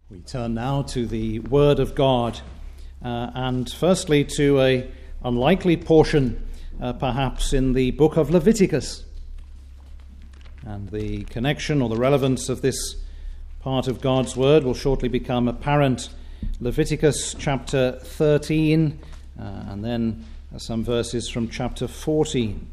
We turn now to the Word of God, and firstly to an unlikely portion, perhaps, in the book of Leviticus. And the connection or the relevance of this part of God's Word will shortly become apparent. Leviticus chapter 13, and then some verses from chapter 14.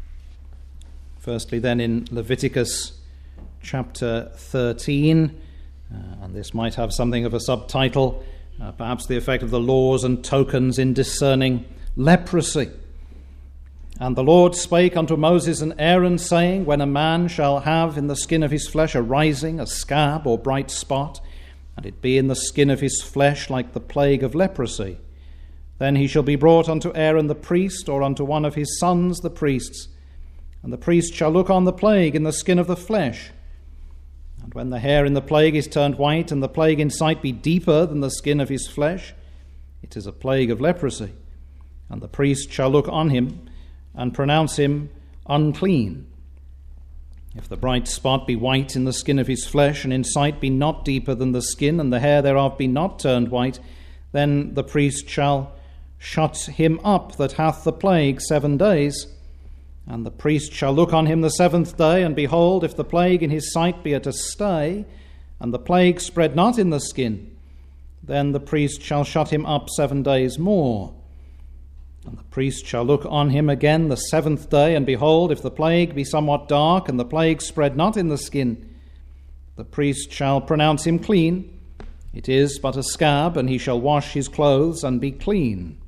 Firstly then in Leviticus chapter 13, and this might have something of a subtitle, perhaps the effect of the laws and tokens in discerning leprosy. And the Lord spake unto Moses and Aaron, saying, When a man shall have in the skin of his flesh a rising, a scab, or bright spot, and it be in the skin of his flesh like the plague of leprosy, then he shall be brought unto Aaron the priest, or unto one of his sons the priests, and the priest shall look on the plague in the skin of the flesh. And when the hair in the plague is turned white, and the plague in sight be deeper than the skin of his flesh, it is a plague of leprosy. And the priest shall look on him, and pronounce him unclean. If the bright spot be white in the skin of his flesh, and in sight be not deeper than the skin, and the hair thereof be not turned white, then the priest shall shut him up that hath the plague 7 days. And the priest shall look on him the 7th day, and behold, if the plague in his sight be at a stay, and the plague spread not in the skin, then the priest shall shut him up 7 days more. And the priest shall look on him again the 7th day, and behold, if the plague be somewhat dark, and the plague spread not in the skin, the priest shall pronounce him clean. It is but a scab, and he shall wash his clothes and be clean.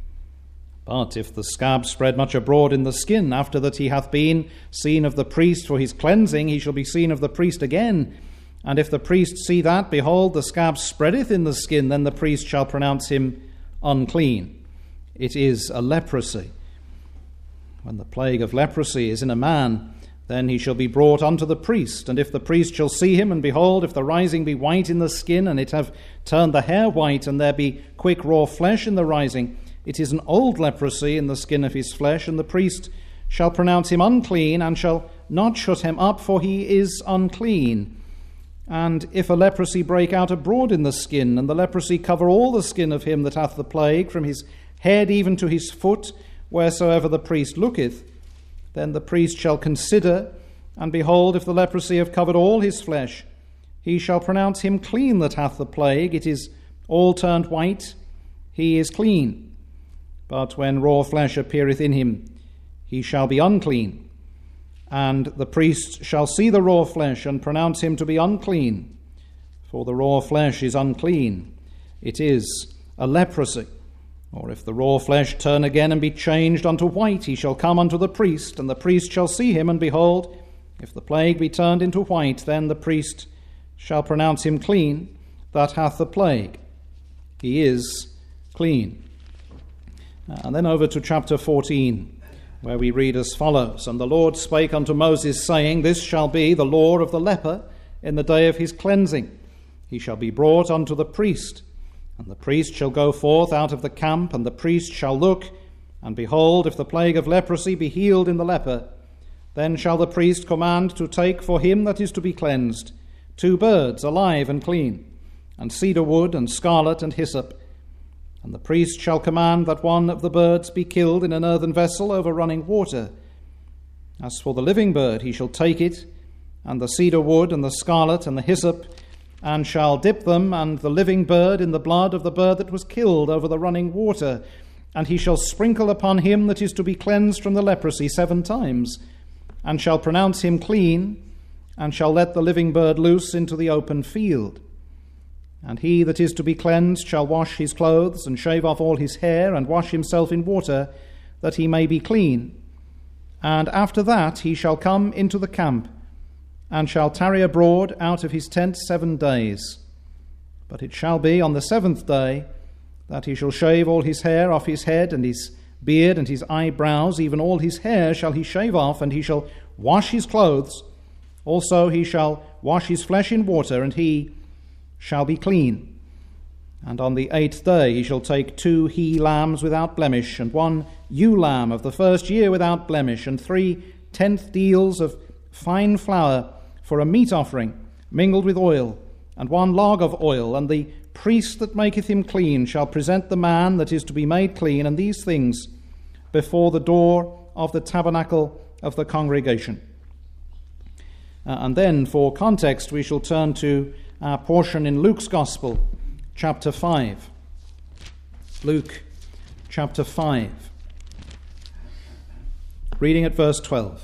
But if the scab spread much abroad in the skin, after that he hath been seen of the priest for his cleansing, he shall be seen of the priest again. And if the priest see that, behold, the scab spreadeth in the skin, then the priest shall pronounce him unclean. It is a leprosy. When the plague of leprosy is in a man, then he shall be brought unto the priest. And if the priest shall see him, and behold, if the rising be white in the skin, and it have turned the hair white, and there be quick raw flesh in the rising, it is an old leprosy in the skin of his flesh, and the priest shall pronounce him unclean, and shall not shut him up, for he is unclean. And if a leprosy break out abroad in the skin, and the leprosy cover all the skin of him that hath the plague, from his head even to his foot, wheresoever the priest looketh, then the priest shall consider, and behold, if the leprosy have covered all his flesh, he shall pronounce him clean that hath the plague. It is all turned white, he is clean. But when raw flesh appeareth in him, he shall be unclean. And the priest shall see the raw flesh, and pronounce him to be unclean. For the raw flesh is unclean. It is a leprosy. Or if the raw flesh turn again and be changed unto white, he shall come unto the priest, and the priest shall see him, and behold, if the plague be turned into white, then the priest shall pronounce him clean that hath the plague. He is clean. And then over to chapter 14, where we read as follows. And the Lord spake unto Moses, saying, This shall be the law of the leper in the day of his cleansing. He shall be brought unto the priest, and the priest shall go forth out of the camp, and the priest shall look, and behold, if the plague of leprosy be healed in the leper, then shall the priest command to take for him that is to be cleansed 2 birds alive and clean, and cedar wood, and scarlet, and hyssop. And the priest shall command that one of the birds be killed in an earthen vessel over running water. As for the living bird, he shall take it, and the cedar wood, and the scarlet, and the hyssop, and shall dip them, and the living bird, in the blood of the bird that was killed over the running water. And he shall sprinkle upon him that is to be cleansed from the leprosy 7 times, and shall pronounce him clean, and shall let the living bird loose into the open field. And he that is to be cleansed shall wash his clothes, and shave off all his hair, and wash himself in water, that he may be clean. And after that he shall come into the camp, and shall tarry abroad out of his tent 7 days. But it shall be on the 7th day that he shall shave all his hair off his head, and his beard, and his eyebrows, even all his hair shall he shave off, and he shall wash his clothes. Also he shall wash his flesh in water, and he shall be clean. And on the 8th day he shall take 2 he-lambs without blemish, and 1 ewe-lamb of the first year without blemish, and 3 tenth deals of fine flour for a meat offering, mingled with oil, and 1 log of oil, and the priest that maketh him clean shall present the man that is to be made clean, and these things before the door of the tabernacle of the congregation. And then, for context, we shall turn to our portion in Luke's Gospel, chapter 5. Luke, chapter 5. Reading at verse 12.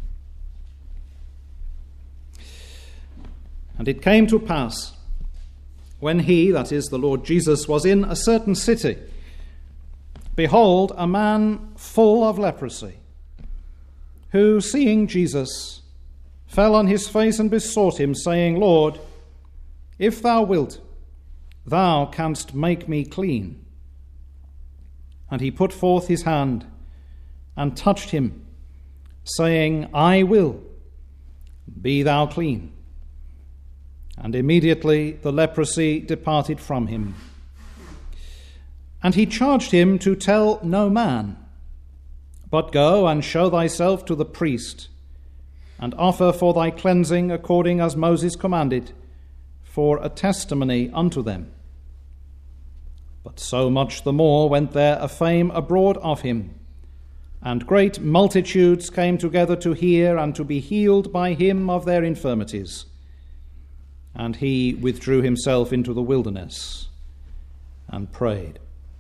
And it came to pass, when he, that is the Lord Jesus, was in a certain city, behold, a man full of leprosy, who, seeing Jesus, fell on his face and besought him, saying, Lord, if thou wilt, thou canst make me clean. And he put forth his hand and touched him, saying, I will, be thou clean. And immediately the leprosy departed from him. And he charged him to tell no man, but go and show thyself to the priest, and offer for thy cleansing according as Moses commanded, for a testimony unto them. But so much the more went there a fame abroad of him, and great multitudes came together to hear and to be healed by him of their infirmities. And he withdrew himself into the wilderness and prayed.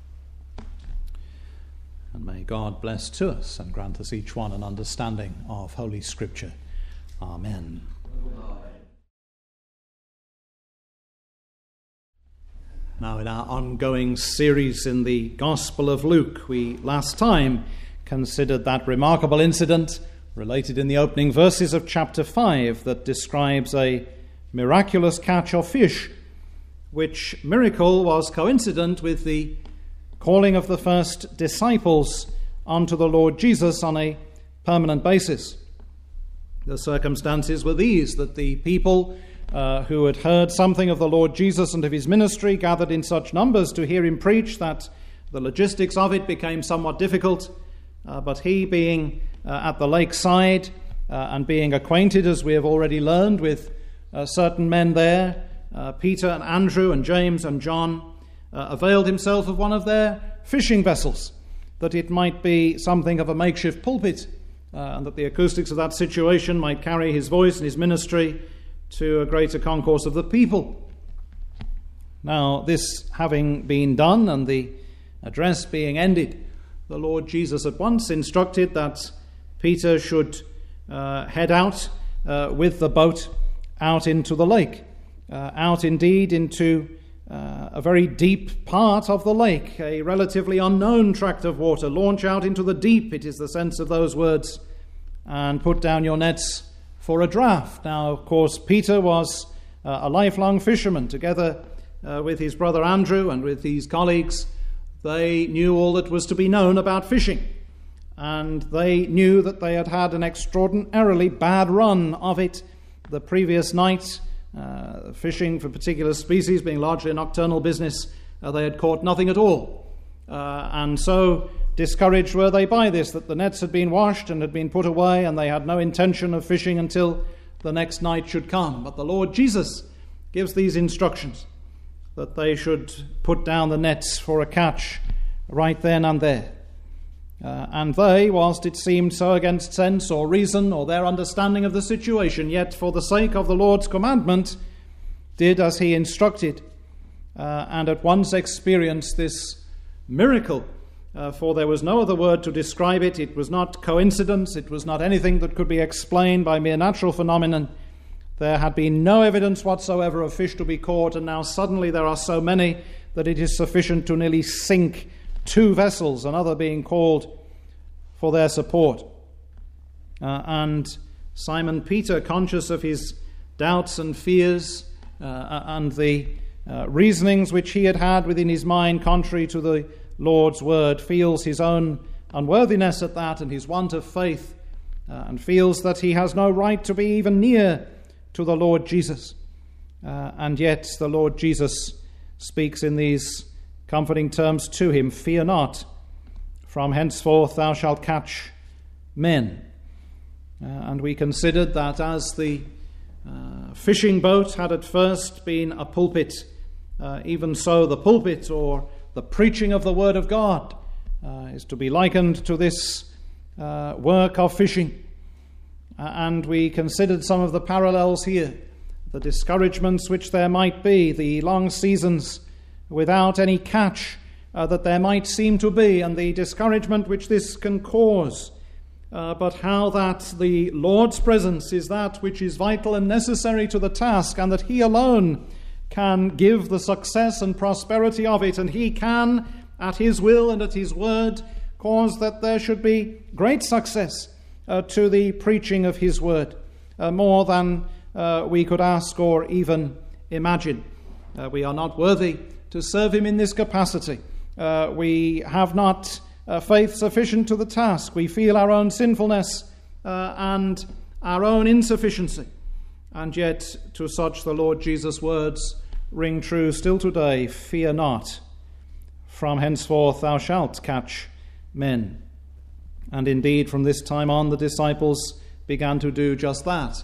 And may God bless to us and grant us each one an understanding of Holy Scripture. Amen. Now, in our ongoing series in the Gospel of Luke, we last time considered that remarkable incident related in the opening verses of chapter 5 that describes a miraculous catch of fish, which miracle was coincident with the calling of the first disciples onto the Lord Jesus on a permanent basis. The circumstances were these, that the people who had heard something of the Lord Jesus and of his ministry gathered in such numbers to hear him preach that the logistics of it became somewhat difficult, but he being at the lakeside and being acquainted, as we have already learned, with certain men there, Peter and Andrew and James and John, availed himself of one of their fishing vessels, that it might be something of a makeshift pulpit, and that the acoustics of that situation might carry his voice and his ministry to a greater concourse of the people. Now, this having been done and the address being ended, the Lord Jesus at once instructed that Peter should head out with the boat out into the lake, out indeed into a very deep part of the lake, a relatively unknown tract of water. Launch out into the deep, it is the sense of those words, and put down your nets for a draught. Now, of course, Peter was a lifelong fisherman, together with his brother Andrew and with his colleagues. They knew all that was to be known about fishing, and they knew that they had had an extraordinarily bad run of it the previous night. Fishing for particular species being largely a nocturnal business, they had caught nothing at all. And so discouraged were they by this, that the nets had been washed and had been put away, and they had no intention of fishing until the next night should come. But the Lord Jesus gives these instructions, that they should put down the nets for a catch right then and there. And they, whilst it seemed so against sense or reason or their understanding of the situation, yet for the sake of the Lord's commandment, did as he instructed, and at once experienced this miracle, for there was no other word to describe it. It was not coincidence, it was not anything that could be explained by mere natural phenomenon. There had been no evidence whatsoever of fish to be caught, and now suddenly there are so many that it is sufficient to nearly sink 2 vessels, another being called for their support. And Simon Peter, conscious of his doubts and fears and the reasonings which he had had within his mind contrary to the Lord's word, feels his own unworthiness at that and his want of faith, and feels that he has no right to be even near to the Lord Jesus. And yet the Lord Jesus speaks in these comforting terms to him: fear not, from henceforth thou shalt catch men. And we considered that as the fishing boat had at first been a pulpit. Even so, the pulpit, or the preaching of the Word of God, is to be likened to this work of fishing. And we considered some of the parallels here, the discouragements which there might be, the long seasons without any catch that there might seem to be, and the discouragement which this can cause. But how that the Lord's presence is that which is vital and necessary to the task, and that He alone can give the success and prosperity of it, and He can, at His will and at His word, cause that there should be great success to the preaching of His word, more than we could ask or even imagine. We are not worthy to serve Him in this capacity. We have not faith sufficient to the task. We feel our own sinfulness and our own insufficiency. And yet, to such the Lord Jesus' words ring true still today: fear not, from henceforth thou shalt catch men. And indeed, from this time on, the disciples began to do just that.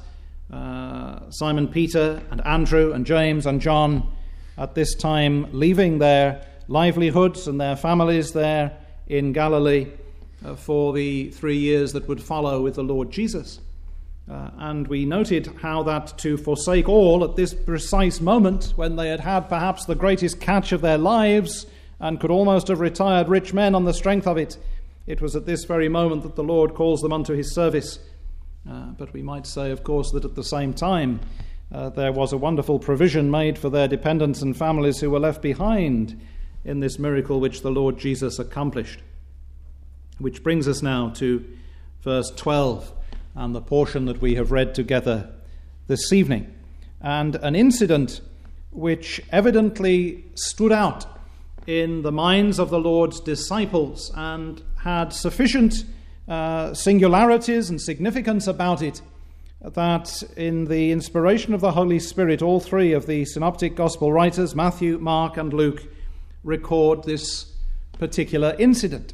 Simon Peter and Andrew and James and John, at this time leaving their livelihoods and their families there in Galilee for the 3 years that would follow with the Lord Jesus. And we noted how that to forsake all at this precise moment, when they had perhaps the greatest catch of their lives and could almost have retired rich men on the strength of it, it was at this very moment that the Lord calls them unto His service. But we might say, of course, that at the same time there was a wonderful provision made for their dependents and families who were left behind in this miracle which the Lord Jesus accomplished. Which brings us now to verse 12 and the portion that we have read together this evening. And an incident which evidently stood out in the minds of the Lord's disciples and had sufficient singularities and significance about it that in the inspiration of the Holy Spirit, all three of the synoptic gospel writers, Matthew, Mark and Luke, record this particular incident.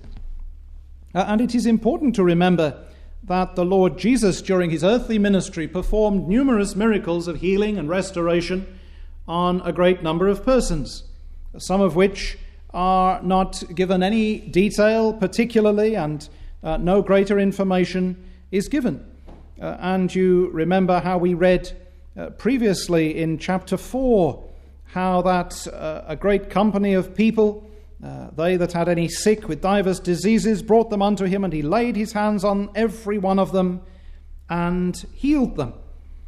And it is important to remember that the Lord Jesus, during His earthly ministry, performed numerous miracles of healing and restoration on a great number of persons, some of which are not given any detail particularly, and no greater information is given. And you remember how we read previously in chapter 4, how that a great company of people, they that had any sick with divers diseases, brought them unto Him, and He laid His hands on every one of them and healed them.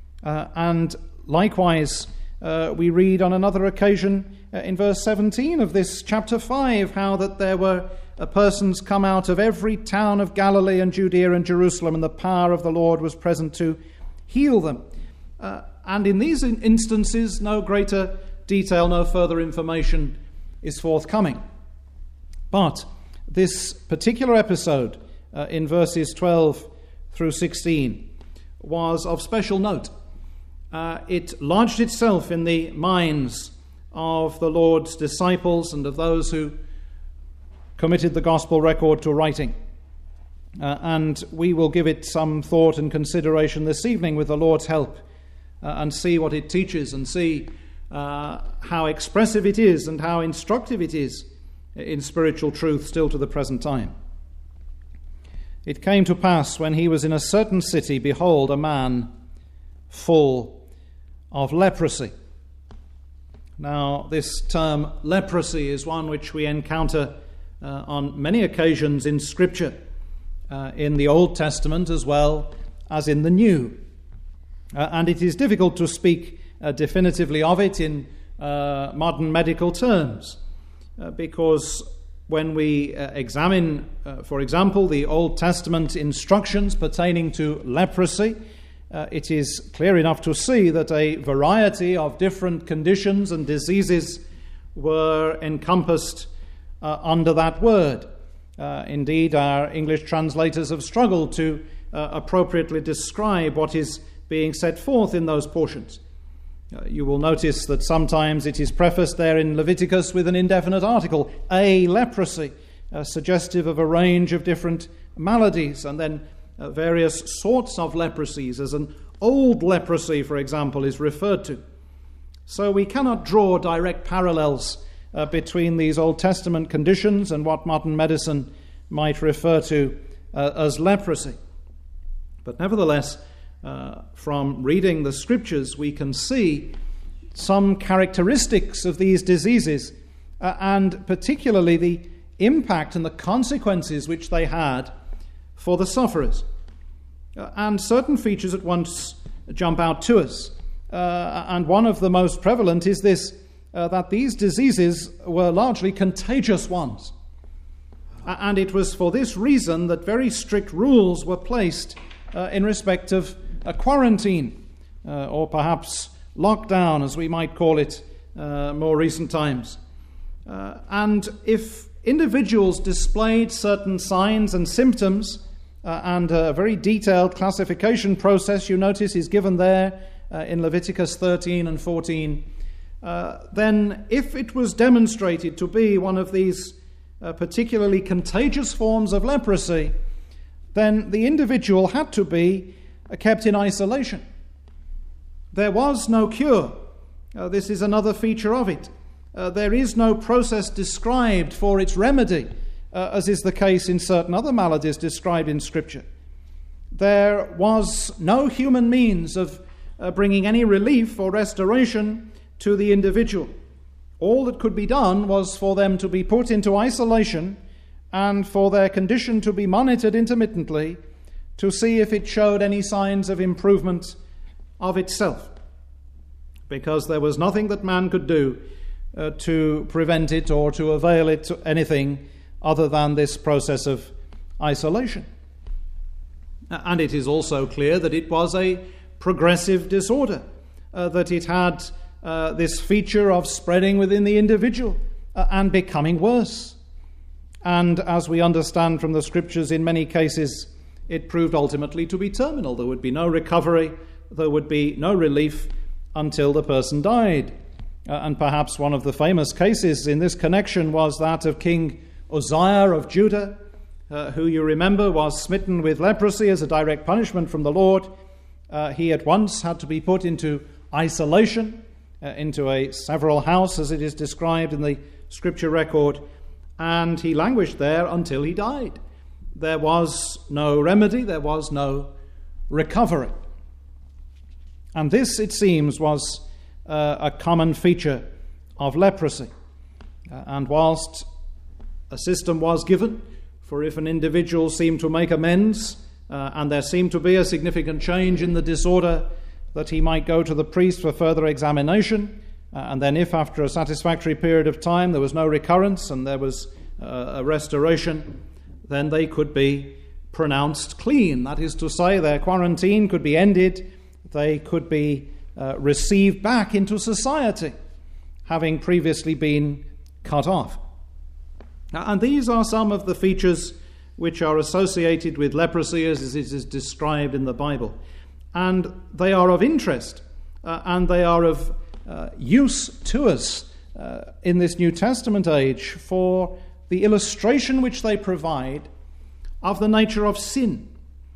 And likewise, we read on another occasion in verse 17 of this chapter 5, how that there were persons come out of every town of Galilee and Judea and Jerusalem, and the power of the Lord was present to heal them. And in these instances, no greater detail, no further information is forthcoming. But this particular episode in verses 12 through 16 was of special note. It lodged itself in the minds of the Lord's disciples and of those who committed the gospel record to writing. And we will give it some thought and consideration this evening with the Lord's help, and see what it teaches, and see how expressive it is and how instructive it is in spiritual truth still to the present time. It came to pass, when he was in a certain city, behold, a man full of leprosy. Now, this term leprosy is one which we encounter on many occasions in Scripture, in the Old Testament as well as in the New. And it is difficult to speak definitively of it in modern medical terms, because when we examine, for example, the Old Testament instructions pertaining to leprosy, it is clear enough to see that a variety of different conditions and diseases were encompassed under that word. Indeed, our English translators have struggled to appropriately describe what is being set forth in those portions. You will notice that sometimes it is prefaced there in Leviticus with an indefinite article, a leprosy, suggestive of a range of different maladies, and then various sorts of leprosies as an old leprosy, for example, is referred to. So we cannot draw direct parallels between these Old Testament conditions and what modern medicine might refer to as leprosy. But nevertheless, from reading the Scriptures, we can see some characteristics of these diseases, and particularly the impact and the consequences which they had for the sufferers. And certain features at once jump out to us. And one of the most prevalent is this, that these diseases were largely contagious ones. And it was for this reason that very strict rules were placed in respect of a quarantine, or perhaps lockdown, as we might call it more recent times. And if individuals displayed certain signs and symptoms, and a very detailed classification process, you notice, is given there in Leviticus 13 and 14, then if it was demonstrated to be one of these particularly contagious forms of leprosy, then the individual had to be kept in isolation. There was no cure. This is another feature of it. There is no process described for its remedy, as is the case in certain other maladies described in Scripture. There was no human means of bringing any relief or restoration to the individual. All that could be done was for them to be put into isolation and for their condition to be monitored intermittently to see if it showed any signs of improvement of itself, because there was nothing that man could do to prevent it or to avail it to anything other than this process of isolation. And it is also clear that it was a progressive disorder, that it had this feature of spreading within the individual and becoming worse. And as we understand from the Scriptures, in many cases, it proved ultimately to be terminal. There would be no recovery, there would be no relief until the person died. And perhaps one of the famous cases in this connection was that of King Uzziah of Judah, who you remember was smitten with leprosy as a direct punishment from the Lord. He at once had to be put into isolation, into a several house, as it is described in the Scripture record, and he languished there until he died. There was no remedy, there was no recovery. And this, it seems, was a common feature of leprosy. And whilst a system was given for if an individual seemed to make amends, and there seemed to be a significant change in the disorder, that he might go to the priest for further examination, and then if after a satisfactory period of time there was no recurrence and there was a restoration, then they could be pronounced clean. That is to say, their quarantine could be ended, they could be received back into society, having previously been cut off. And these are some of the features which are associated with leprosy as it is described in the Bible. And they are of interest, and they are of use to us in this New Testament age for the illustration which they provide of the nature of sin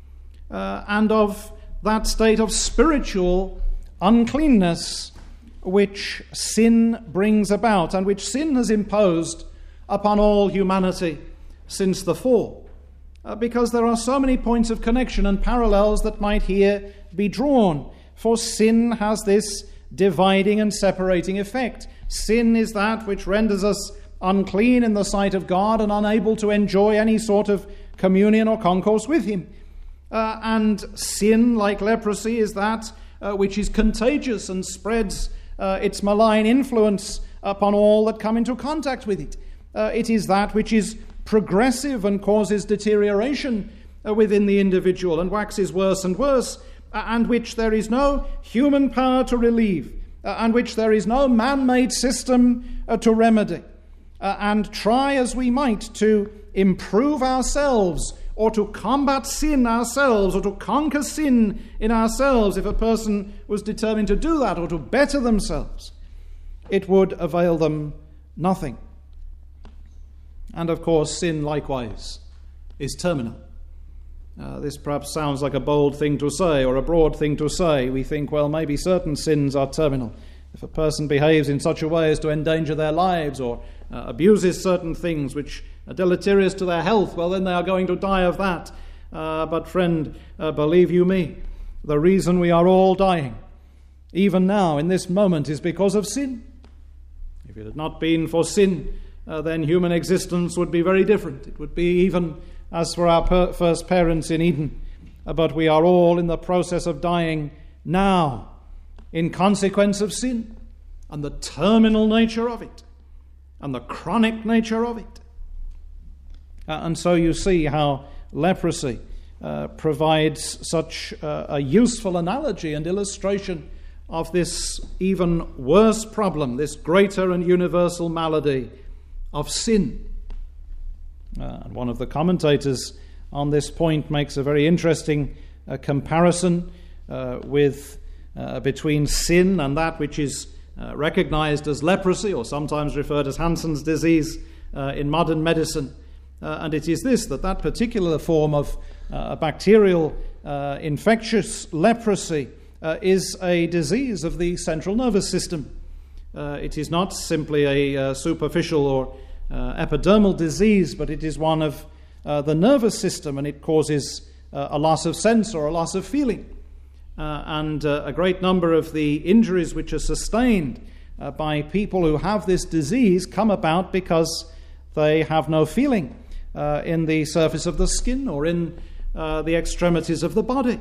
and of that state of spiritual uncleanness which sin brings about and which sin has imposed upon all humanity since the fall. Because there are so many points of connection and parallels that might here be drawn. For sin has this dividing and separating effect. Sin is that which renders us unclean in the sight of God and unable to enjoy any sort of communion or concourse with Him. And sin, like leprosy, is that which is contagious and spreads its malign influence upon all that come into contact with it. It is that which is progressive and causes deterioration within the individual and waxes worse and worse, and which there is no human power to relieve, and which there is no man-made system to remedy. And try as we might to improve ourselves or to combat sin ourselves or to conquer sin in ourselves, if a person was determined to do that or to better themselves, it would avail them nothing. And of course, sin likewise is terminal. This perhaps sounds like a bold thing to say or a broad thing to say. We think, well, maybe certain sins are terminal. If a person behaves in such a way as to endanger their lives or abuses certain things which are deleterious to their health, well, then they are going to die of that. But friend, believe you me, the reason we are all dying, even now in this moment, is because of sin. If it had not been for sin, then human existence would be very different. It would be even as for our first parents in Eden. But we are all in the process of dying now in consequence of sin and the terminal nature of it and the chronic nature of it. And so you see how leprosy provides such a useful analogy and illustration of this even worse problem, this greater and universal malady of sin. And one of the commentators on this point makes a very interesting comparison between sin and that which is recognized as leprosy, or sometimes referred as Hansen's disease in modern medicine. And it is this, that particular form of bacterial infectious leprosy is a disease of the central nervous system. It is not simply a superficial or epidermal disease, but it is one of the nervous system, and it causes a loss of sense or a loss of feeling. And a great number of the injuries which are sustained by people who have this disease come about because they have no feeling in the surface of the skin or in the extremities of the body.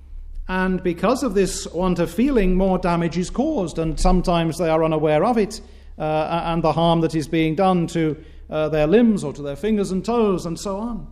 And because of this want of feeling, more damage is caused, and sometimes they are unaware of it, and the harm that is being done to their limbs or to their fingers and toes and so on.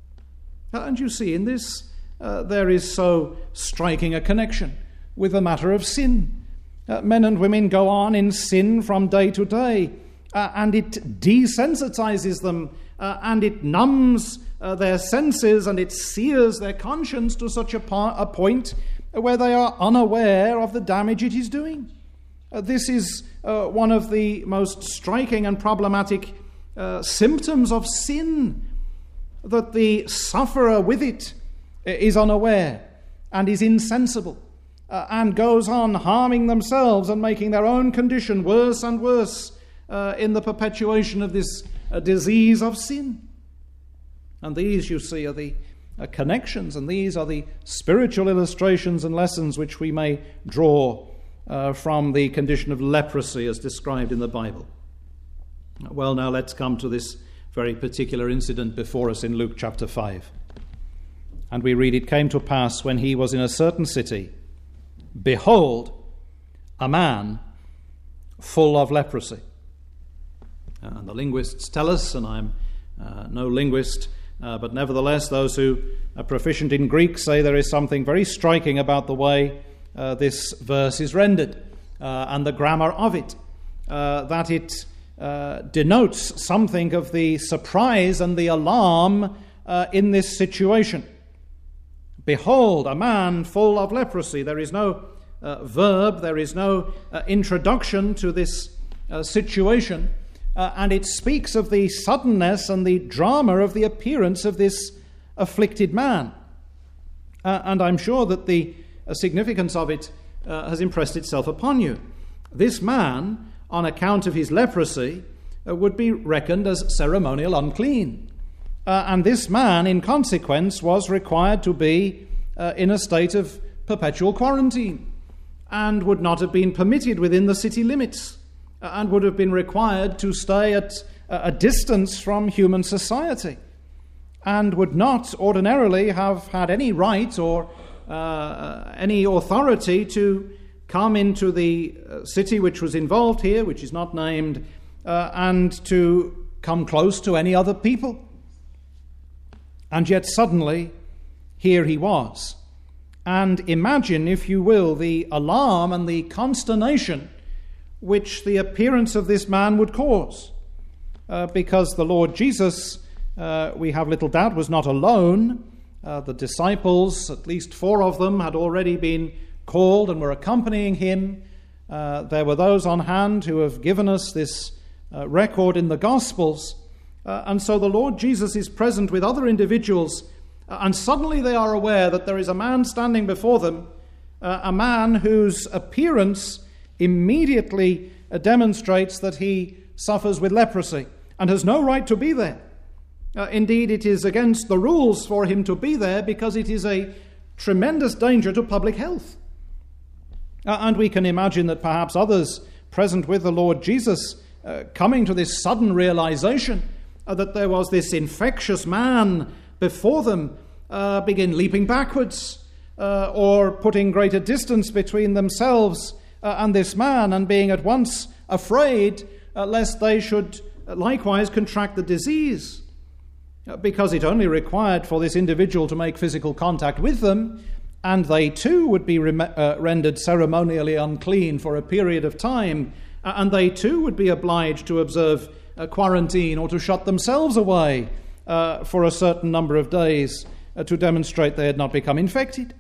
And you see, in this, there is so striking a connection with the matter of sin. Men and women go on in sin from day to day, and it desensitizes them, and it numbs their senses, and it sears their conscience to such a point where they are unaware of the damage it is doing. This is one of the most striking and problematic symptoms of sin, that the sufferer with it is unaware and is insensible and goes on harming themselves and making their own condition worse and worse in the perpetuation of this disease of sin. And these, you see, are the connections, and these are the spiritual illustrations and lessons which we may draw from the condition of leprosy as described in the Bible. Well, now let's come to this very particular incident before us in Luke chapter 5. And we read, "It came to pass when he was in a certain city, behold, a man full of leprosy." And the linguists tell us, and I'm no linguist, but nevertheless those who are proficient in Greek say there is something very striking about the way this verse is rendered and the grammar of it, that it denotes something of the surprise and the alarm in this situation. Behold, a man full of leprosy. There is no verb, there is no introduction to this situation, and it speaks of the suddenness and the drama of the appearance of this afflicted man. And I'm sure that the significance of it has impressed itself upon you. This man, on account of his leprosy, would be reckoned as ceremonial unclean. And this man, in consequence, was required to be in a state of perpetual quarantine and would not have been permitted within the city limits and would have been required to stay at a distance from human society and would not ordinarily have had any right or any authority to come into the city which was involved here, which is not named, and to come close to any other people. And yet suddenly, here he was. And imagine, if you will, the alarm and the consternation which the appearance of this man would cause. Because the Lord Jesus, we have little doubt, was not alone. The disciples, at least 4 of them, had already been called and were accompanying him. There were those on hand who have given us this record in the Gospels. And so the Lord Jesus is present with other individuals And suddenly they are aware that there is a man standing before them, a man whose appearance immediately demonstrates that he suffers with leprosy and has no right to be there. Indeed, it is against the rules for him to be there because it is a tremendous danger to public health. And we can imagine that perhaps others present with the Lord Jesus coming to this sudden realization that there was this infectious man before them begin leaping backwards or putting greater distance between themselves and this man, and being at once afraid lest they should likewise contract the disease, because it only required for this individual to make physical contact with them, and they too would be rendered ceremonially unclean for a period of time, and they too would be obliged to observe quarantine or to shut themselves away for a certain number of days to demonstrate they had not become infected.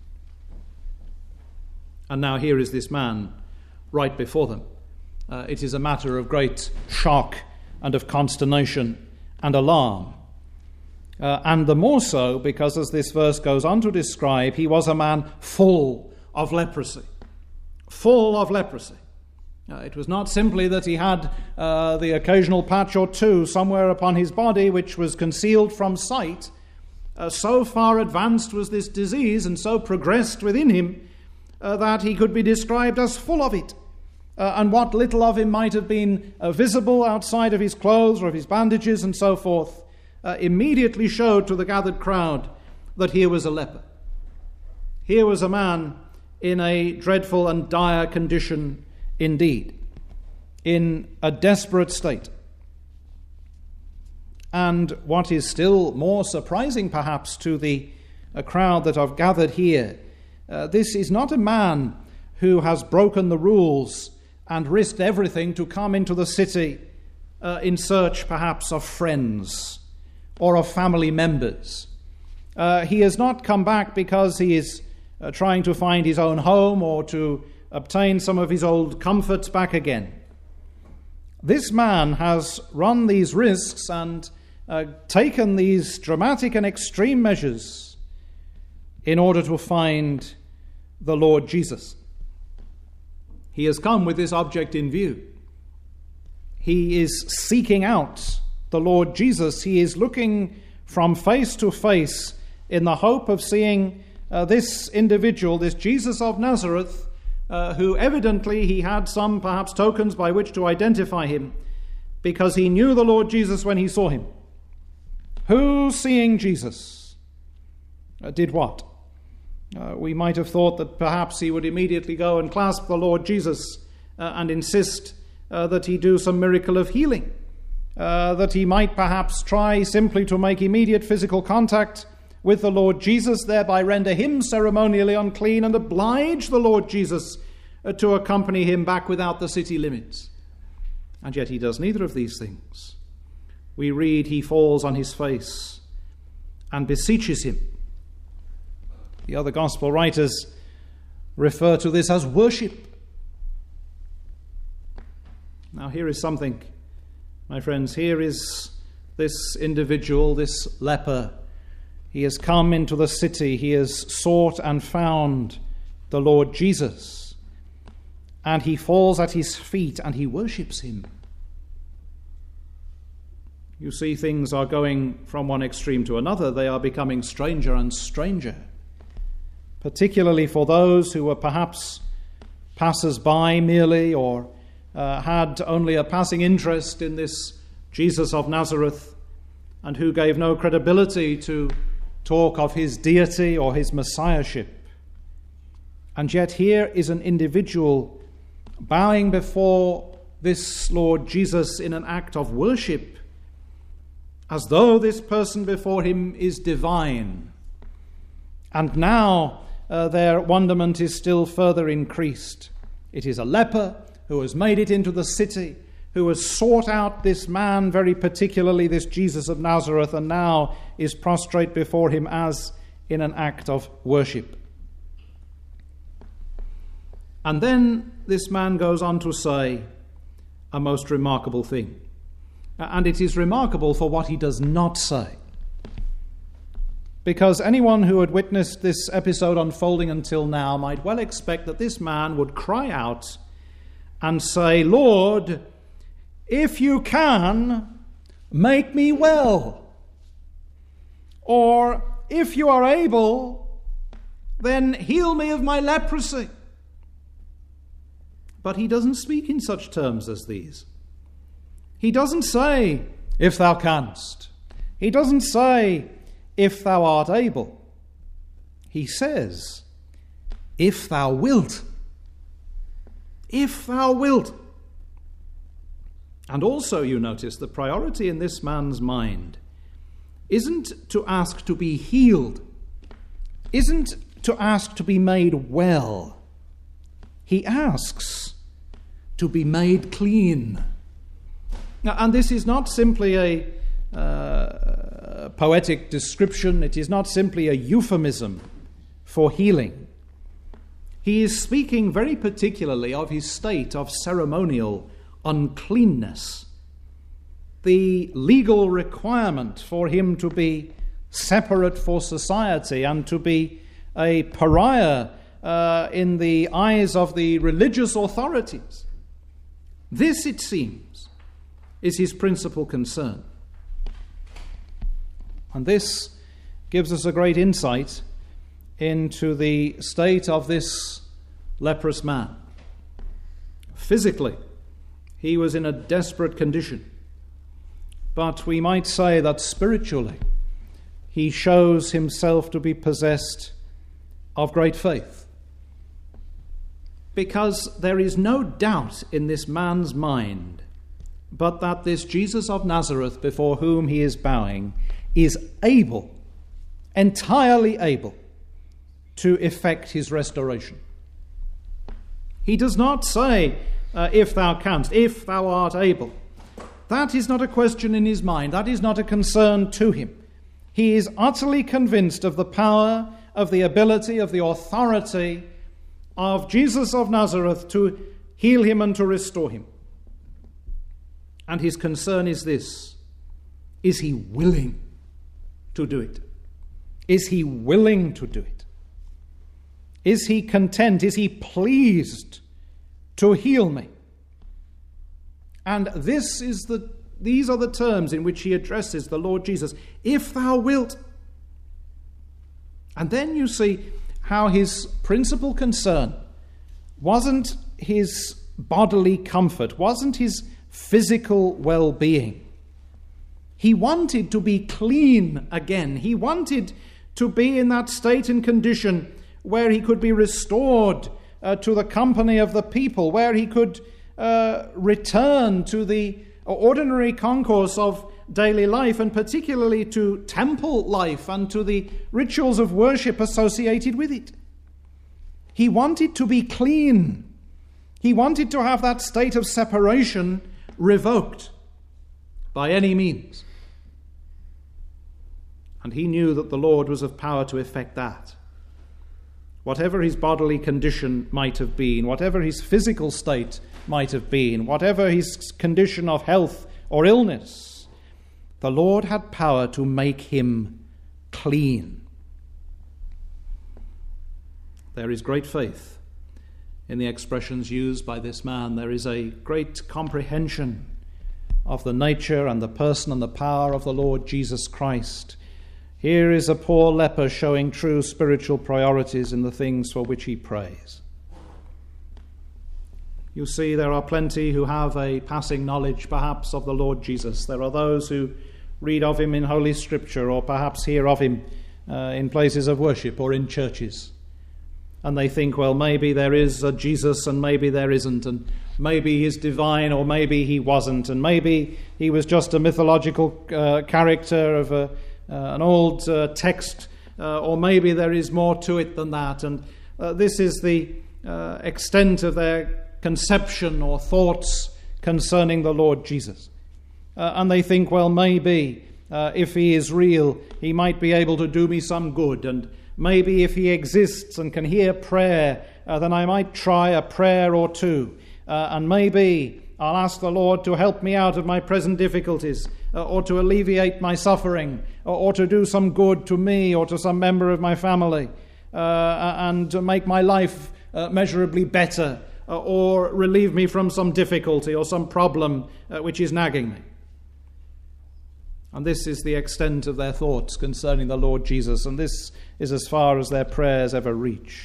And now here is this man right before them. It is a matter of great shock and of consternation and alarm. And the more so because, as this verse goes on to describe, he was a man full of leprosy. Full of leprosy. It was not simply that he had the occasional patch or two somewhere upon his body which was concealed from sight. So far advanced was this disease and so progressed within him that he could be described as full of it. And what little of him might have been visible outside of his clothes or of his bandages and so forth immediately showed to the gathered crowd that here was a leper. Here was a man in a dreadful and dire condition indeed, in a desperate state. And what is still more surprising perhaps to the crowd that have gathered here, this is not a man who has broken the rules and risked everything to come into the city in search perhaps of friends or of family members. He has not come back because he is trying to find his own home or to obtain some of his old comforts back again. This man has run these risks and taken these dramatic and extreme measures in order to find the Lord Jesus. He has come with this object in view. He is seeking out the Lord Jesus. He is looking from face to face in the hope of seeing this individual, this Jesus of Nazareth, who evidently he had some perhaps tokens by which to identify him, because he knew the Lord Jesus when he saw him. Who, seeing Jesus, did what? We might have thought that perhaps he would immediately go and clasp the Lord Jesus and insist that he do some miracle of healing, that he might perhaps try simply to make immediate physical contact with the Lord Jesus, thereby render him ceremonially unclean and oblige the Lord Jesus to accompany him back without the city limits. And yet he does neither of these things. We read he falls on his face and beseeches him. The other gospel writers refer to this as worship. Now here is something, my friends. Here is this individual, this leper. He has come into the city. He has sought and found the Lord Jesus. And he falls at his feet and he worships him. You see, things are going from one extreme to another. They are becoming stranger and stranger, particularly for those who were perhaps passers-by merely, or had only a passing interest in this Jesus of Nazareth, and who gave no credibility to talk of his deity or his messiahship. And yet here is an individual bowing before this Lord Jesus in an act of worship, as though this person before him is divine. And now their wonderment is still further increased. It is a leper who has made it into the city, who has sought out this man, very particularly this Jesus of Nazareth, and now is prostrate before him as in an act of worship. And then this man goes on to say a most remarkable thing. And it is remarkable for what he does not say. because anyone who had witnessed this episode unfolding until now might well expect that this man would cry out and say, "Lord, if you can, make me well." Or, "If you are able, then heal me of my leprosy." But he doesn't speak in such terms as these. He doesn't say, "If thou canst." He doesn't say, "If thou art able." He says, "If thou wilt." If thou wilt. And also, you notice, the priority in this man's mind isn't to ask to be healed, isn't to ask to be made well. He asks to be made clean. Now, and this is not simply a poetic description. It is not simply a euphemism for healing. He is speaking very particularly of his state of ceremonial uncleanness, the legal requirement for him to be separate for society and to be a pariah in the eyes of the religious authorities. This, it seems, is his principal concern. And this gives us a great insight into the state of this leprous man. Physically, he was in a desperate condition. But we might say that spiritually, he shows himself to be possessed of great faith. Because there is no doubt in this man's mind but that this Jesus of Nazareth before whom he is bowing is able, entirely able, to effect his restoration. He does not say, "If thou canst," "if thou art able." That is not a question in his mind. That is not a concern to him. He is utterly convinced of the power, of the ability, of the authority of Jesus of Nazareth to heal him and to restore him. And his concern is this: is he willing to do it? Is he willing to do it? Is he content? Is he pleased to heal me? And these are the terms in which he addresses the Lord Jesus. "If thou wilt." And then you see how his principal concern wasn't his bodily comfort, wasn't his physical well-being. He wanted to be clean again. He wanted to be in that state and condition where he could be restored to the company of the people, where he could return to the ordinary concourse of daily life, and particularly to temple life and to the rituals of worship associated with it. He wanted to be clean. He wanted to have that state of separation revoked by any means. And he knew that the Lord was of power to effect that. Whatever his bodily condition might have been, whatever his physical state might have been, whatever his condition of health or illness, the Lord had power to make him clean. There is great faith in the expressions used by this man. There is a great comprehension of the nature and the person and the power of the Lord Jesus Christ. Here is a poor leper showing true spiritual priorities in the things for which he prays. You see, there are plenty who have a passing knowledge, perhaps, of the Lord Jesus. There are those who read of him in Holy Scripture, or perhaps hear of him in places of worship or in churches. And they think, well, maybe there is a Jesus and maybe there isn't, and maybe he's divine or maybe he wasn't, and maybe he was just a mythological character of an old text, or maybe there is more to it than that. And this is the extent of their conception or thoughts concerning the Lord Jesus. And they think, well, maybe if he is real, he might be able to do me some good, and maybe if he exists and can hear prayer, then I might try a prayer or two, and maybe I'll ask the Lord to help me out of my present difficulties, or to alleviate my suffering, or to do some good to me or to some member of my family, and to make my life measurably better, or relieve me from some difficulty or some problem which is nagging me. And this is the extent of their thoughts concerning the Lord Jesus, and this is as far as their prayers ever reach.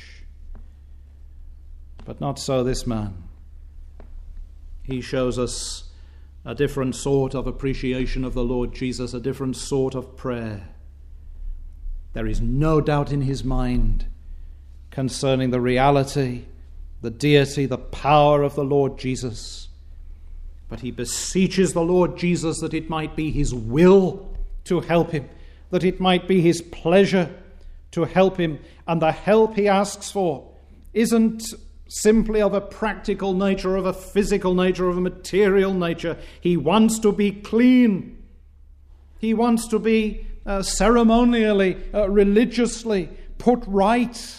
But not so this man. He shows us a different sort of appreciation of the Lord Jesus, a different sort of prayer. There is no doubt in his mind concerning the reality, the deity, the power of the Lord Jesus. But he beseeches the Lord Jesus that it might be his will to help him, that it might be his pleasure to help him. And the help he asks for isn't simply of a practical nature, of a physical nature, of a material nature. He wants to be clean. He wants to be ceremonially, religiously put right.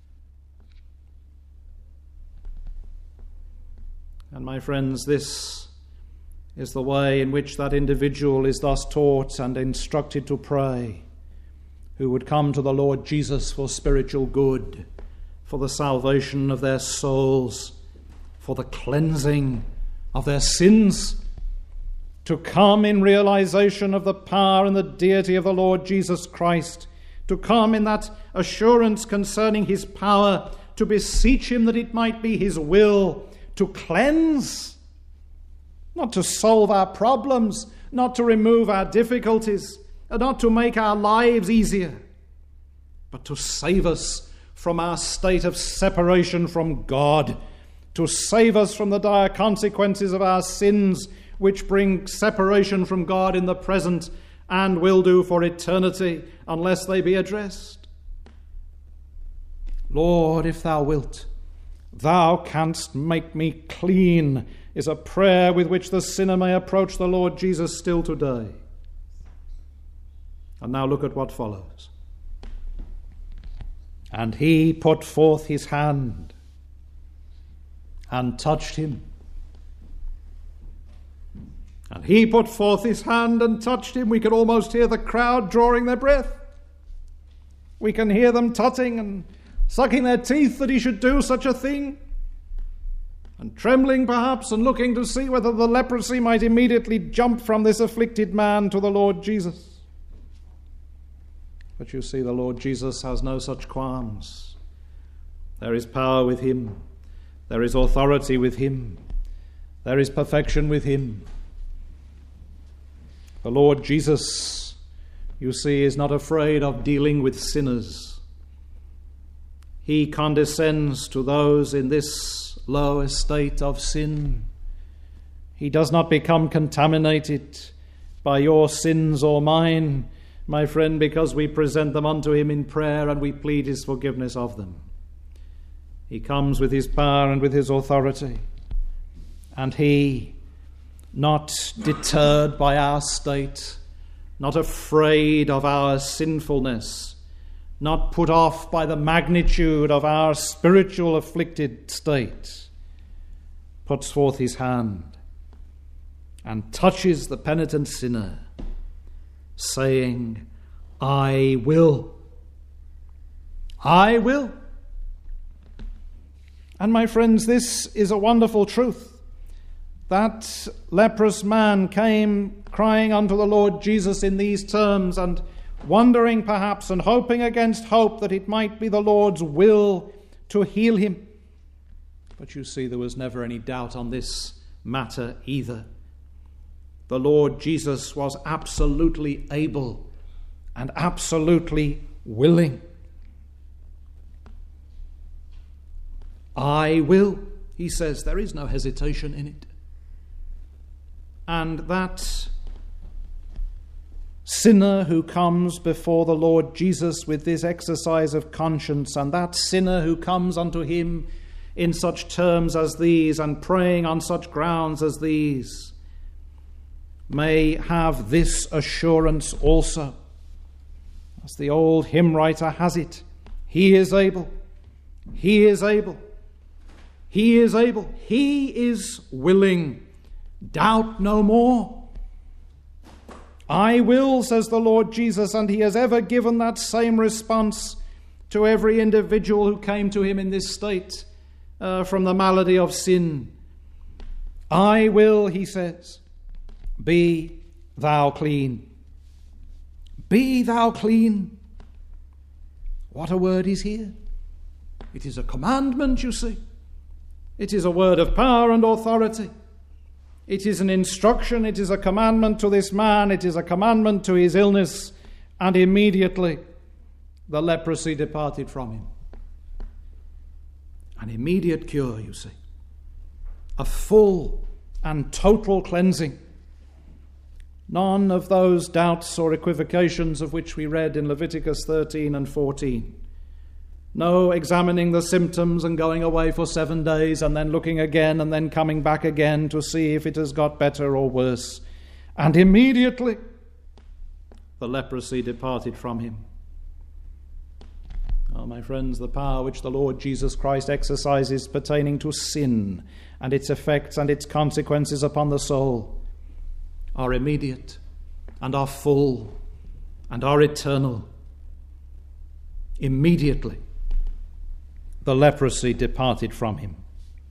And my friends, this is the way in which that individual is thus taught and instructed to pray, who would come to the Lord Jesus for spiritual good, for the salvation of their souls, for the cleansing of their sins, to come in realization of the power and the deity of the Lord Jesus Christ, to come in that assurance concerning his power, to beseech him that it might be his will to cleanse, not to solve our problems, not to remove our difficulties, and not to make our lives easier, but to save us from our state of separation from God, to save us from the dire consequences of our sins, which bring separation from God in the present and will do for eternity unless they be addressed. Lord, if thou wilt, thou canst make me clean, is a prayer with which the sinner may approach the Lord Jesus still today. And now look at what follows. And he put forth his hand and touched him. And he put forth his hand and touched him. We can almost hear the crowd drawing their breath. We can hear them tutting and sucking their teeth that he should do such a thing, and trembling perhaps and looking to see whether the leprosy might immediately jump from this afflicted man to the Lord Jesus. But you see, the Lord Jesus has no such qualms. There is power with him. There is authority with him. There is perfection with him. The Lord Jesus, you see, is not afraid of dealing with sinners. He condescends to those in this low estate of sin. He does not become contaminated by your sins or mine, my friend, because we present them unto him in prayer and we plead his forgiveness of them. He comes with his power and with his authority, and he, not deterred by our state, not afraid of our sinfulness, not put off by the magnitude of our spiritual afflicted state, puts forth his hand and touches the penitent sinner, saying, I will. I will. And my friends, this is a wonderful truth. That leprous man came crying unto the Lord Jesus in these terms, and wondering perhaps and hoping against hope that it might be the Lord's will to heal him. But you see, there was never any doubt on this matter either. The Lord Jesus was absolutely able and absolutely willing. I will, he says. There is no hesitation in it. And that sinner who comes before the Lord Jesus with this exercise of conscience, and that sinner who comes unto him in such terms as these and praying on such grounds as these, may have this assurance also. As the old hymn writer has it, he is able, he is able, he is able, he is willing Doubt no more. I will, says the Lord Jesus, and he has ever given that same response to every individual who came to him in this state from the malady of sin. I will, he says, be thou clean. Be thou clean. What a word is here. It is a commandment, you see. It is a word of power and authority. It is an instruction. It is a commandment to this man. It is a commandment to his illness. And immediately the leprosy departed from him. An immediate cure, you see. A full and total cleansing. None of those doubts or equivocations of which we read in Leviticus 13 and 14. No examining the symptoms and going away for 7 days and then looking again and then coming back again to see if it has got better or worse. And immediately the leprosy departed from him. Oh, my friends, the power which the Lord Jesus Christ exercises pertaining to sin and its effects and its consequences upon the soul are immediate and are full and are eternal. Immediately the leprosy departed from him.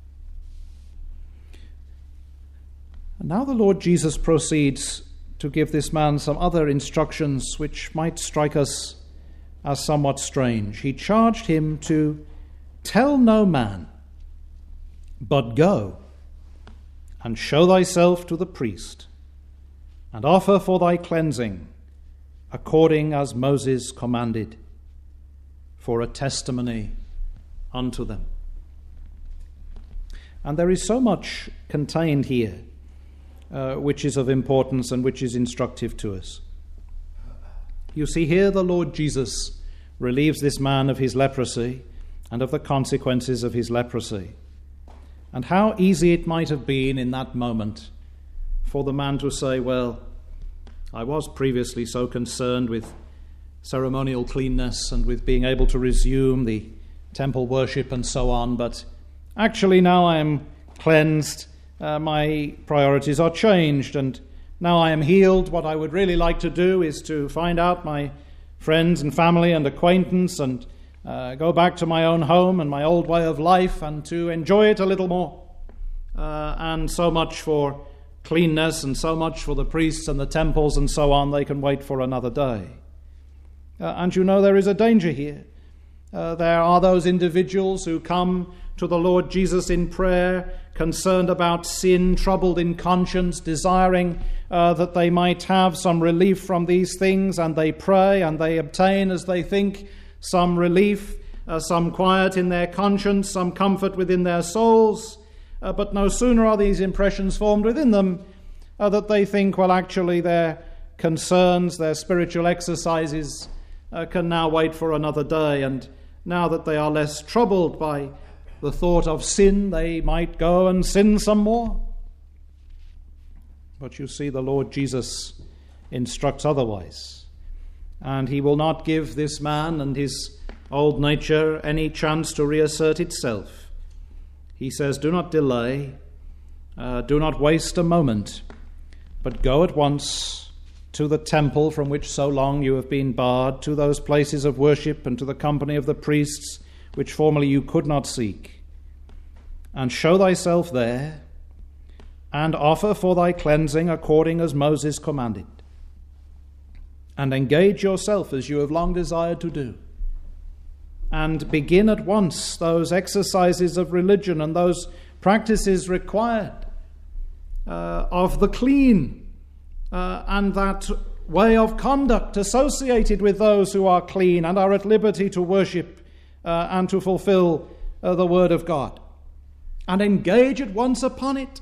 And now the Lord Jesus proceeds to give this man some other instructions which might strike us as somewhat strange. He charged him to tell no man, but go and show thyself to the priest, and offer for thy cleansing, according as Moses commanded, for a testimony unto them. And there is so much contained here which is of importance and which is instructive to us. You see, here the Lord Jesus relieves this man of his leprosy and of the consequences of his leprosy. And how easy it might have been in that moment for the man to say, well, I was previously so concerned with ceremonial cleanness and with being able to resume the temple worship and so on, but actually now I am cleansed, my priorities are changed, and now I am healed. What I would really like to do is to find out my friends and family and acquaintance and go back to my own home and my old way of life and to enjoy it a little more. And so much for cleanness and so much for the priests and the temples and so on, they can wait for another day. And you know there is a danger here. There are those individuals who come to the Lord Jesus in prayer, concerned about sin, troubled in conscience, desiring that they might have some relief from these things, and they pray and they obtain, as they think, some relief, some quiet in their conscience, some comfort within their souls. But no sooner are these impressions formed within them that they think, well, actually their concerns, their spiritual exercises can now wait for another day, and now that they are less troubled by the thought of sin, they might go and sin some more. But you see, the Lord Jesus instructs otherwise, and he will not give this man and his old nature any chance to reassert itself. He says, do not delay, do not waste a moment, but go at once to the temple from which so long you have been barred, to those places of worship and to the company of the priests which formerly you could not seek, and show thyself there, and offer for thy cleansing according as Moses commanded, and engage yourself as you have long desired to do, and begin at once those exercises of religion and those practices required of the clean, and that way of conduct associated with those who are clean and are at liberty to worship and to fulfill the word of God. And engage at once upon it.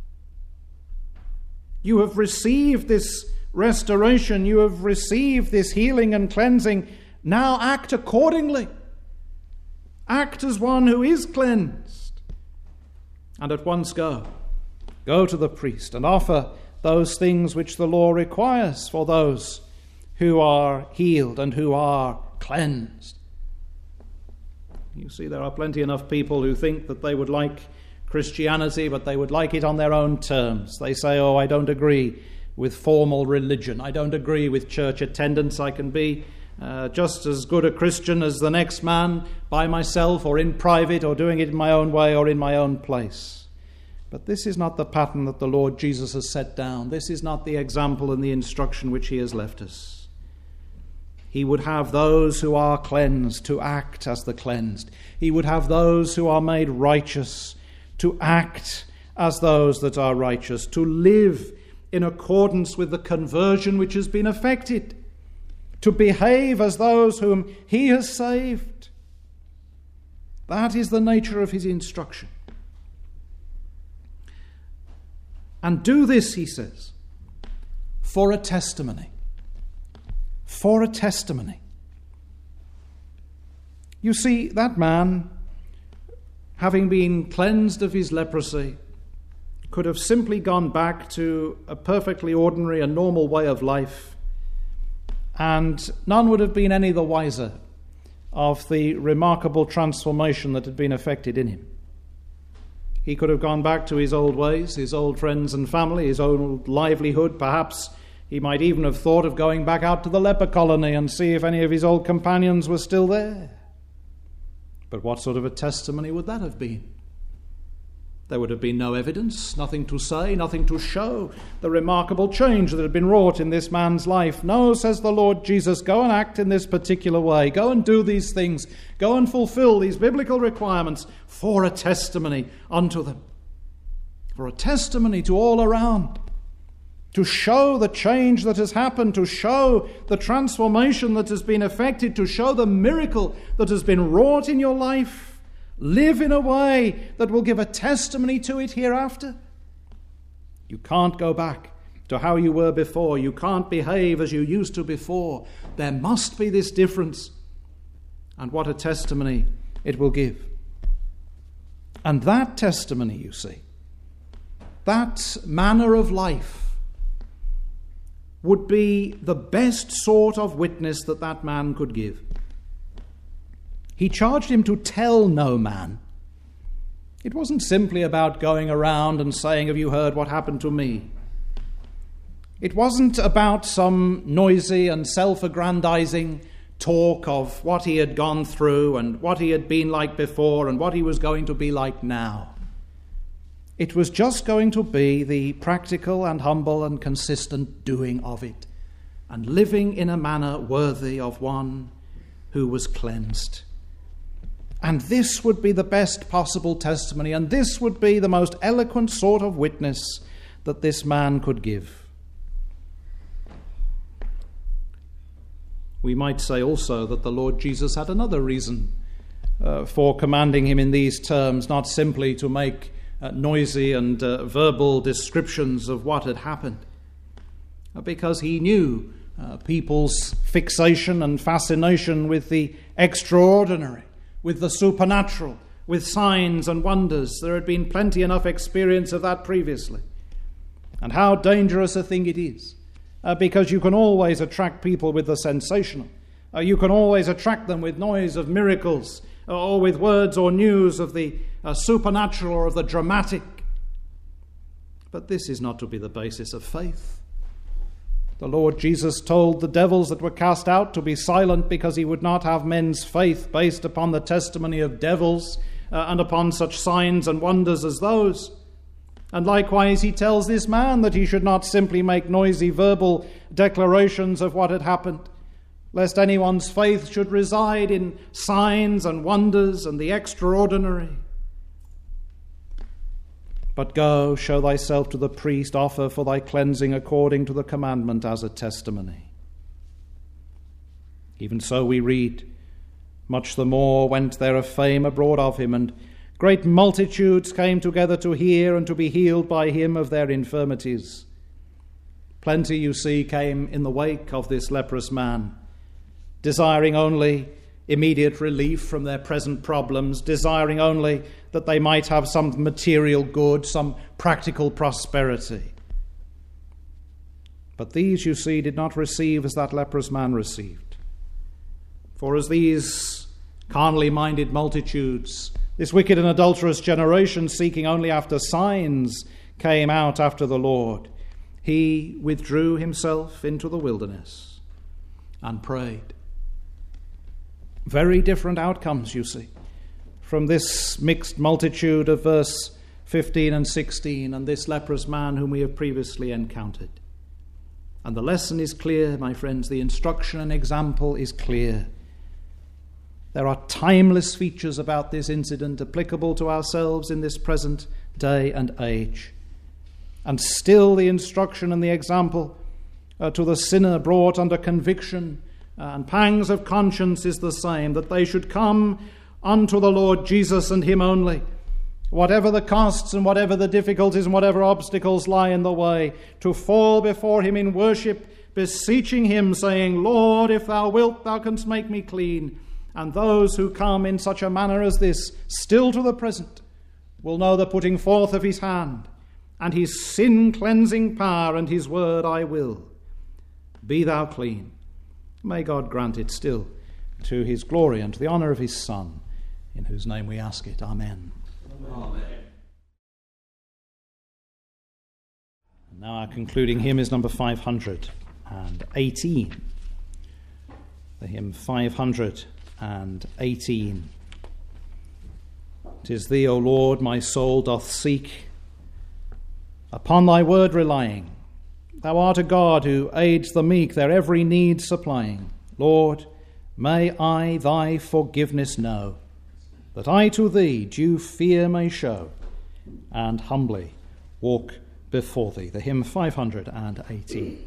You have received this restoration, you have received this healing and cleansing. Now act accordingly. Act as one who is cleansed. And at once go. Go to the priest and offer those things which the law requires for those who are healed and who are cleansed. You see, there are plenty enough people who think that they would like Christianity, but they would like it on their own terms. They say, oh, I don't agree with formal religion. I don't agree with church attendance. I can be just as good a Christian as the next man by myself or in private or doing it in my own way or in my own place. But this is not the pattern that the Lord Jesus has set down. This is not the example and the instruction which he has left us. He would have those who are cleansed to act as the cleansed. He would have those who are made righteous to act as those that are righteous, to live in accordance with the conversion which has been effected, to behave as those whom he has saved. That is the nature of his instruction. And do this, he says, for a testimony. For a testimony. You see, that man, having been cleansed of his leprosy, could have simply gone back to a perfectly ordinary and normal way of life, and none would have been any the wiser of the remarkable transformation that had been effected in him. He could have gone back to his old ways, his old friends and family, his old livelihood. Perhaps he might even have thought of going back out to the leper colony and see if any of his old companions were still there. But what sort of a testimony would that have been? There would have been no evidence, nothing to say, nothing to show the remarkable change that had been wrought in this man's life. No, says the Lord Jesus, go and act in this particular way. Go and do these things. Go and fulfill these biblical requirements for a testimony unto them. For a testimony to all around. To show the change that has happened, to show the transformation that has been effected, to show the miracle that has been wrought in your life. Live in a way that will give a testimony to it hereafter. You can't go back to how you were before. You can't behave as you used to before. There must be this difference. And what a testimony it will give. And that testimony, you see, that manner of life would be the best sort of witness that that man could give. He charged him to tell no man. It wasn't simply about going around and saying, have you heard what happened to me? It wasn't about some noisy and self-aggrandizing talk of what he had gone through and what he had been like before and what he was going to be like now. It was just going to be the practical and humble and consistent doing of it and living in a manner worthy of one who was cleansed. And this would be the best possible testimony, and this would be the most eloquent sort of witness that this man could give. We might say also that the Lord Jesus had another reason for commanding him in these terms, not simply to make noisy and verbal descriptions of what had happened, because he knew people's fixation and fascination with the extraordinary, with the supernatural, with signs and wonders. There had been plenty enough experience of that previously. And how dangerous a thing it is, because you can always attract people with the sensational. You can always attract them with noise of miracles, or with words or news of the supernatural or of the dramatic. But this is not to be the basis of faith. The Lord Jesus told the devils that were cast out to be silent because he would not have men's faith based upon the testimony of devils and upon such signs and wonders as those. And likewise he tells this man that he should not simply make noisy verbal declarations of what had happened, lest anyone's faith should reside in signs and wonders and the extraordinary. But go, show thyself to the priest, offer for thy cleansing according to the commandment as a testimony. Even so we read, much the more went there a fame abroad of him, and great multitudes came together to hear and to be healed by him of their infirmities. Plenty, you see, came in the wake of this leprous man, desiring only immediate relief from their present problems, desiring only that they might have some material good, some practical prosperity. But these, you see, did not receive as that leprous man received. For as these carnally minded multitudes This wicked and adulterous generation, seeking only after signs, came out after the Lord. He withdrew himself into the wilderness and prayed. Very different outcomes, you see, from this mixed multitude of verse 15 and 16 and this leprous man whom we have previously encountered. And the lesson is clear, my friends. The instruction and example is clear. There are timeless features about this incident applicable to ourselves in this present day and age. And still the instruction and the example to the sinner brought under conviction and pangs of conscience is the same, that they should come unto the Lord Jesus and him only, whatever the costs and whatever the difficulties and whatever obstacles lie in the way, to fall before him in worship, beseeching him, saying, Lord, if thou wilt, thou canst make me clean. And those who come in such a manner as this, still to the present, will know the putting forth of his hand, and his sin-cleansing power, and his word, I will. Be thou clean. May God grant it still, to his glory and to the honour of his Son, in whose name we ask it. Amen. Amen. And now our concluding hymn is number 518. The hymn 518. 'Tis thee, O Lord, my soul doth seek, upon thy word relying. Thou art a God who aids the meek, their every need supplying. Lord, may I thy forgiveness know, that I to thee due fear may show, and humbly walk before thee. The hymn 518.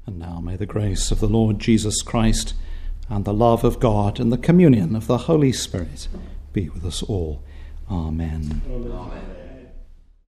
And now may the grace of the Lord Jesus Christ and the love of God and the communion of the Holy Spirit be with us all. Amen. Amen.